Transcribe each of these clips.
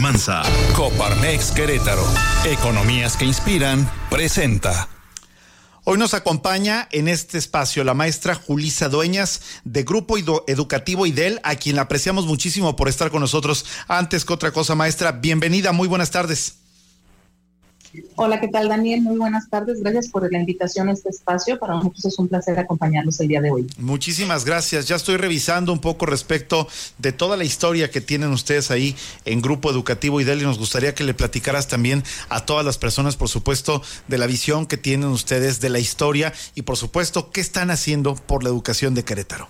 Almanza. Coparmex Querétaro. Economías que inspiran, presenta. Hoy nos acompaña en este espacio la maestra Julissa Dueñas de Grupo Educativo IDEL, a quien la apreciamos muchísimo por estar con nosotros. Antes que otra cosa, maestra, bienvenida, muy buenas tardes. Hola, ¿qué tal, Daniel? Muy buenas tardes, gracias por la invitación a este espacio. Para nosotros es un placer acompañarlos el día de hoy. Muchísimas gracias. Ya estoy revisando un poco respecto de toda la historia que tienen ustedes ahí en Grupo Educativo IDEL, y nos gustaría que le platicaras también a todas las personas, por supuesto, de la visión que tienen ustedes de la historia y, por supuesto, qué están haciendo por la educación de Querétaro.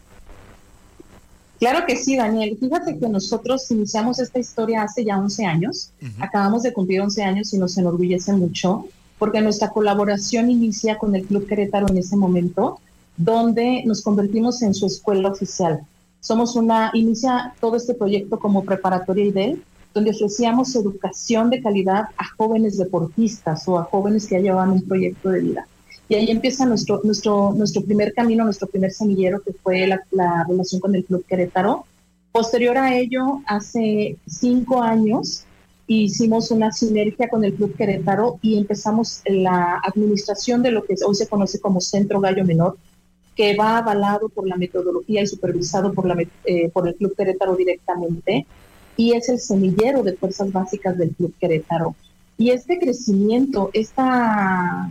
Claro que sí, Daniel. Fíjate que nosotros iniciamos esta historia hace ya 11 años. Acabamos de cumplir 11 años y nos enorgullece mucho porque nuestra colaboración inicia con el Club Querétaro en ese momento, donde nos convertimos en su escuela oficial. Inicia todo este proyecto como preparatoria IDEL, donde ofrecíamos educación de calidad a jóvenes deportistas o a jóvenes que ya llevaban un proyecto de vida. Y ahí empieza nuestro primer camino, nuestro primer semillero, que fue la relación con el Club Querétaro. Posterior a ello, hace 5 años, hicimos una sinergia con el Club Querétaro y empezamos la administración de lo que hoy se conoce como Centro Gallo Menor, que va avalado por la metodología y supervisado por el Club Querétaro directamente, y es el semillero de fuerzas básicas del Club Querétaro. Y este crecimiento, esta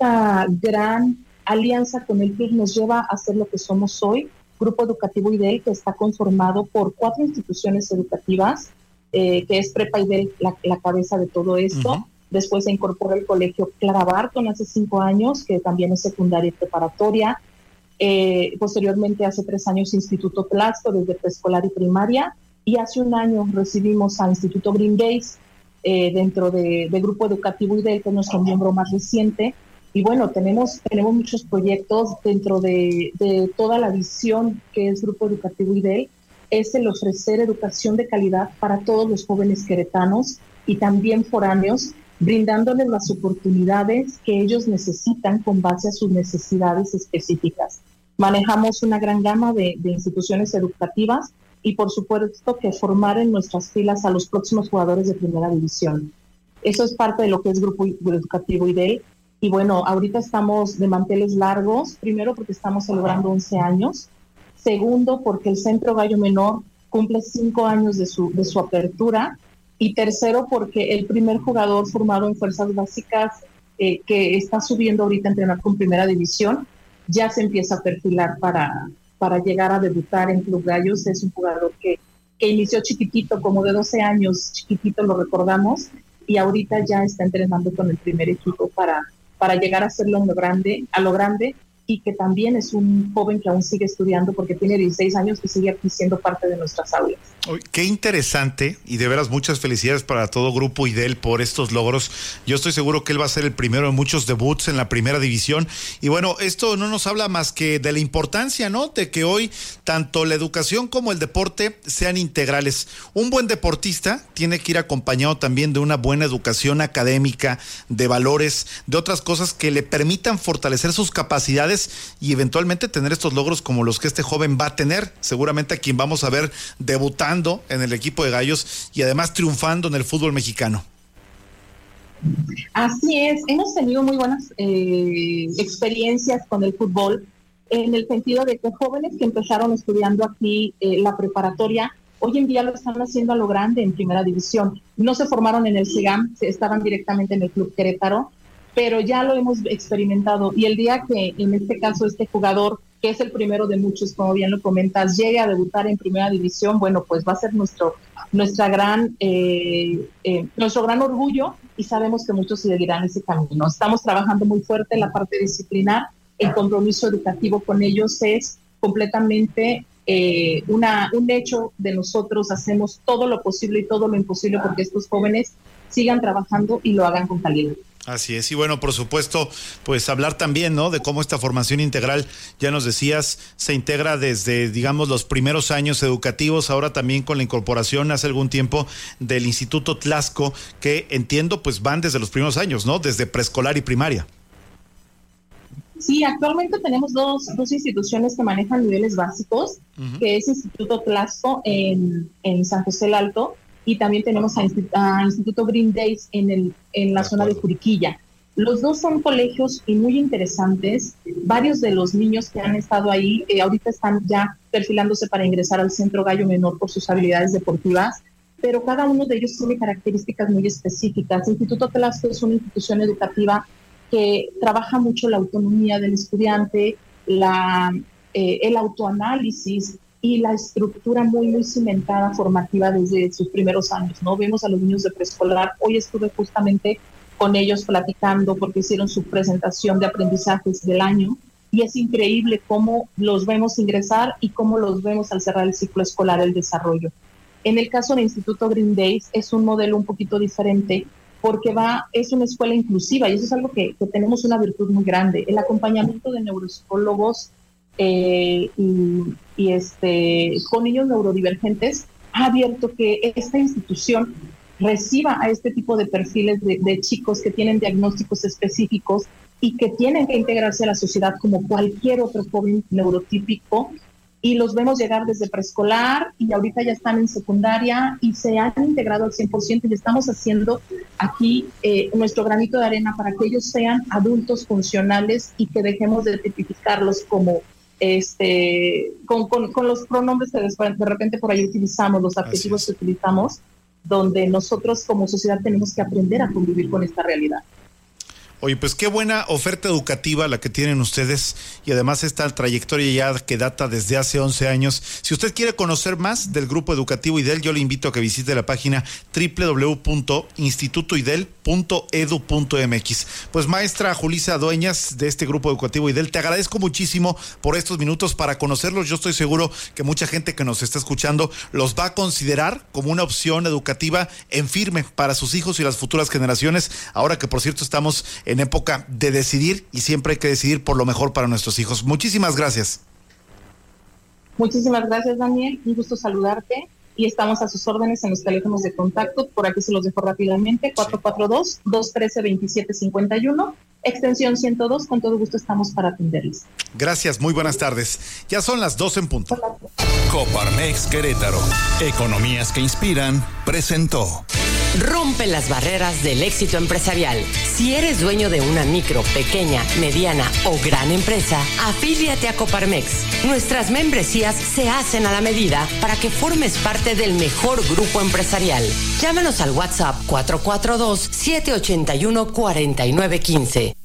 gran alianza con el club nos lleva a ser lo que somos hoy, Grupo Educativo IDEL, que está conformado por 4 instituciones educativas, que es Prepa IDEL la cabeza de todo esto. Después se incorpora el Colegio Clara Barton hace 5 años, que también es secundaria y preparatoria. Posteriormente, hace 3 años, Instituto Tlaxco, desde preescolar y primaria. Y hace 1 año recibimos a Instituto Green Gates, dentro de Grupo Educativo IDEL, que es nuestro miembro más reciente. Y bueno, tenemos muchos proyectos dentro de toda la visión que es Grupo Educativo IDEL, es el ofrecer educación de calidad para todos los jóvenes queretanos y también foráneos, brindándoles las oportunidades que ellos necesitan con base a sus necesidades específicas. Manejamos una gran gama de instituciones educativas y por supuesto que formar en nuestras filas a los próximos jugadores de primera división. Eso es parte de lo que es Grupo Educativo IDEL. Y bueno, ahorita estamos de manteles largos, primero porque estamos celebrando 11 años, segundo porque el Centro Gallo Menor cumple 5 años de su apertura, y tercero porque el primer jugador formado en fuerzas básicas que está subiendo ahorita a entrenar con primera división, ya se empieza a perfilar para llegar a debutar en Club Gallos. Es un jugador que inició chiquitito, como de 12 años, chiquitito lo recordamos, y ahorita ya está entrenando con el primer equipo para llegar a hacerlo a lo grande, y que también es un joven que aún sigue estudiando porque tiene 16 años y sigue aquí siendo parte de nuestras aulas. Qué interesante, y de veras muchas felicidades para todo Grupo IDEL por estos logros. Yo estoy seguro que él va a ser el primero en muchos debuts en la primera división. Y bueno, esto no nos habla más que de la importancia, ¿no?, de que hoy tanto la educación como el deporte sean integrales. Un buen deportista tiene que ir acompañado también de una buena educación académica, de valores, de otras cosas que le permitan fortalecer sus capacidades y eventualmente tener estos logros como los que este joven va a tener, seguramente a quien vamos a ver debutando en el equipo de Gallos y además triunfando en el fútbol mexicano. Así es, hemos tenido muy buenas experiencias con el fútbol, en el sentido de que jóvenes que empezaron estudiando aquí la preparatoria, hoy en día lo están haciendo a lo grande en primera división. No se formaron en el CEGAM, estaban directamente en el Club Querétaro, pero ya lo hemos experimentado, y el día que en este caso este jugador, que es el primero de muchos, como bien lo comentas, llegue a debutar en primera división, bueno, pues va a ser nuestro gran orgullo, y sabemos que muchos seguirán ese camino. Estamos trabajando muy fuerte en la parte disciplinar, el compromiso educativo con ellos es completamente un hecho de nosotros. Hacemos todo lo posible y todo lo imposible porque estos jóvenes sigan trabajando y lo hagan con calidad. Así es, y bueno, por supuesto, pues hablar también, ¿no?, de cómo esta formación integral, ya nos decías, se integra desde, digamos, los primeros años educativos, ahora también con la incorporación hace algún tiempo del Instituto Tlaxco, que entiendo, pues van desde los primeros años, ¿no?, desde preescolar y primaria. Sí, actualmente tenemos dos instituciones que manejan niveles básicos, que es Instituto Tlaxco en San José el Alto, y también tenemos a Instituto Green Days en la zona de Juriquilla. Los dos son colegios muy interesantes. Varios de los niños que han estado ahí ahorita están ya perfilándose para ingresar al Centro Gallo Menor por sus habilidades deportivas, pero cada uno de ellos tiene características muy específicas. El Instituto Telasco es una institución educativa que trabaja mucho la autonomía del estudiante, el autoanálisis y la estructura muy cimentada formativa desde sus primeros años, ¿no? Vemos a los niños de preescolar. Hoy estuve justamente con ellos platicando porque hicieron su presentación de aprendizajes del año y es increíble cómo los vemos ingresar y cómo los vemos al cerrar el ciclo escolar, el desarrollo. En el caso del Instituto Green Days es un modelo un poquito diferente porque es una escuela inclusiva y eso es algo que tenemos una virtud muy grande. El acompañamiento de neuropsicólogos con niños neurodivergentes ha abierto que esta institución reciba a este tipo de perfiles de chicos que tienen diagnósticos específicos y que tienen que integrarse a la sociedad como cualquier otro joven neurotípico, y los vemos llegar desde preescolar y ahorita ya están en secundaria y se han integrado al 100% y estamos haciendo aquí nuestro granito de arena para que ellos sean adultos funcionales y que dejemos de tipificarlos como con los pronombres que de repente por ahí utilizamos, los adjetivos que utilizamos, donde nosotros como sociedad tenemos que aprender a convivir con esta realidad. Oye, pues qué buena oferta educativa la que tienen ustedes y además esta trayectoria ya que data desde hace 11 años. Si usted quiere conocer más del Grupo Educativo IDEL, yo le invito a que visite la página www.institutoidel.edu.mx. Pues maestra Julissa Dueñas de este Grupo Educativo IDEL, te agradezco muchísimo por estos minutos para conocerlos. Yo estoy seguro que mucha gente que nos está escuchando los va a considerar como una opción educativa en firme para sus hijos y las futuras generaciones, ahora que por cierto estamos en época de decidir y siempre hay que decidir por lo mejor para nuestros hijos. Muchísimas gracias. Muchísimas gracias, Daniel. Un gusto saludarte y estamos a sus órdenes en los teléfonos de contacto. Por aquí se los dejo rápidamente. 442-213-2751, extensión 102. Con todo gusto estamos para atenderles. Gracias, muy buenas tardes. Ya son las 2 en punto. Coparmex Querétaro. Economías que inspiran presentó. Rompe las barreras del éxito empresarial. Si eres dueño de una micro, pequeña, mediana o gran empresa, afíliate a Coparmex. Nuestras membresías se hacen a la medida para que formes parte del mejor grupo empresarial. Llámanos al WhatsApp 442-781-4915.